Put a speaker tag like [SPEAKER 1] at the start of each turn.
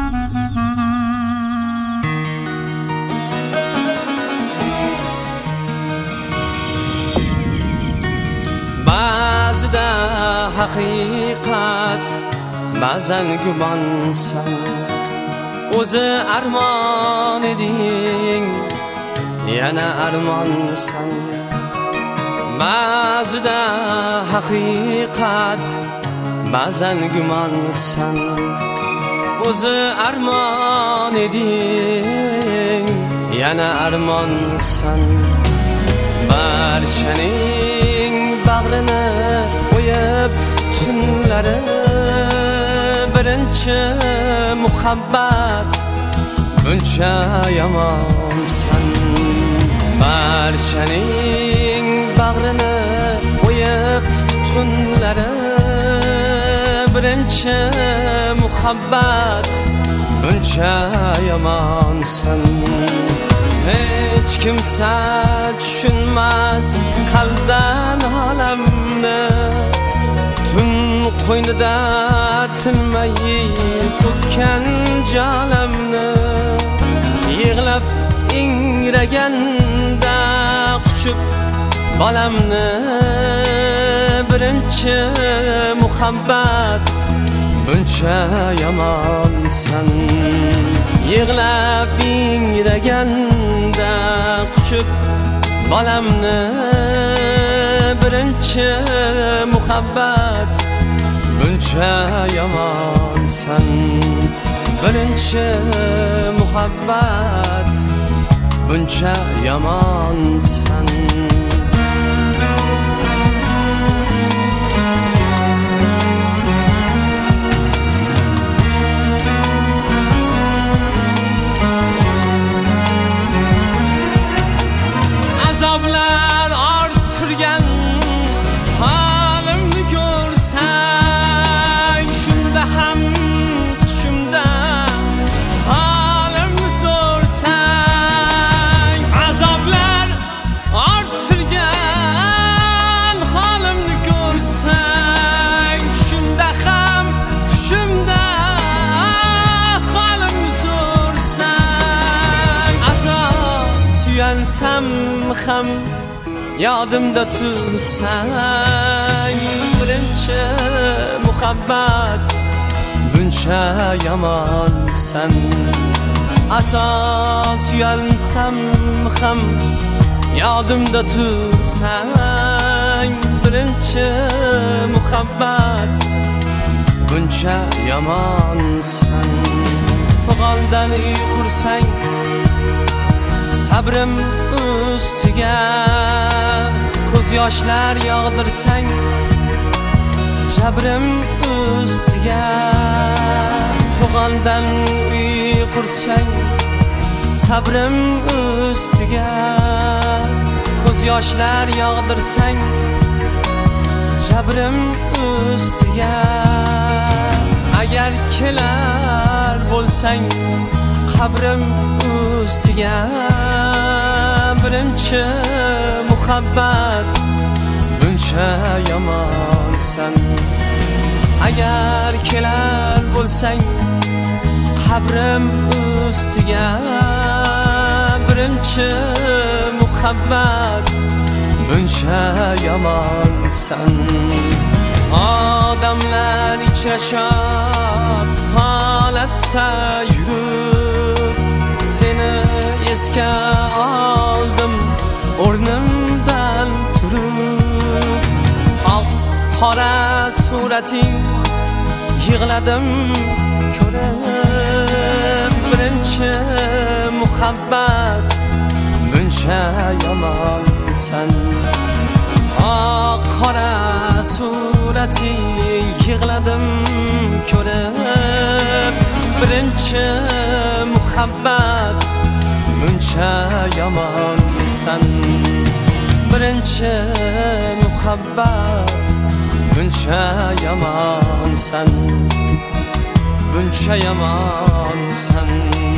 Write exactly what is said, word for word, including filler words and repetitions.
[SPEAKER 1] Ba'zida haqiqat, ba'zan gumonsan. O'zi armon eding, yana armonsan. Ba'zida haqiqat, ba'zan gumonsan. O'zi armon eding, yana armonsan. Barchaning bag'rini o'yib tunlari, birinchi muhabbat buncha yomonsan. Barchaning bag'rini o'yib tunlari, birinchi muhabbat buncha yomonsan. Hech kimsa tushunmas qalbdan olamni, tun qo'ynida tinmay to'kkan jolamni. Yig'lab ingraganda quchib bolamni, birinchi muhabbat buncha yomonsan. Yig'lab ingraganda quchib bolamni, birinchi muhabbat buncha yomonsan. Birinchi muhabbat buncha yomonsan. Azoblar orttirgan halimni ko'rsang, shunda ham tushimda halimni so'rsang. Azoblar orttirgan halimni ko'rsang, shunda ham tushimda halimni so'rsang. Azob suyansam ham yodimda tursang, birinchi muhabbat buncha yomonsan. Asos suyansam ham yodimda tursang, birinchi muhabbat buncha yomonsan. Fig'ondan uy qursang, sabrim ustiga ko'z yoshlar yog'dirsang, jabrim ustiga. Fig'ondan uy qursang, sabrim ustiga ko'z yoshlar yog'dirsang, jabrim ustiga. Agar kelar bo'lsang qabrim ustiga, birinchi muhabbat buncha yomonsan. Agar kelar bo'lsang qabrim ustiga, birinchi muhabbat buncha yomonsan. Odamlar ichashot holatda yurib, seni esga oldim o'rnimdan turib. Oq qora surating yig'ladim ko'rib, birinchi muhabbat buncha yomonsan. Oq qora surating yig'ladim ko'rib, birinchi muhabbat buncha yomonsan. Birinchi muhabbat buncha yomonsan. Buncha yomonsan.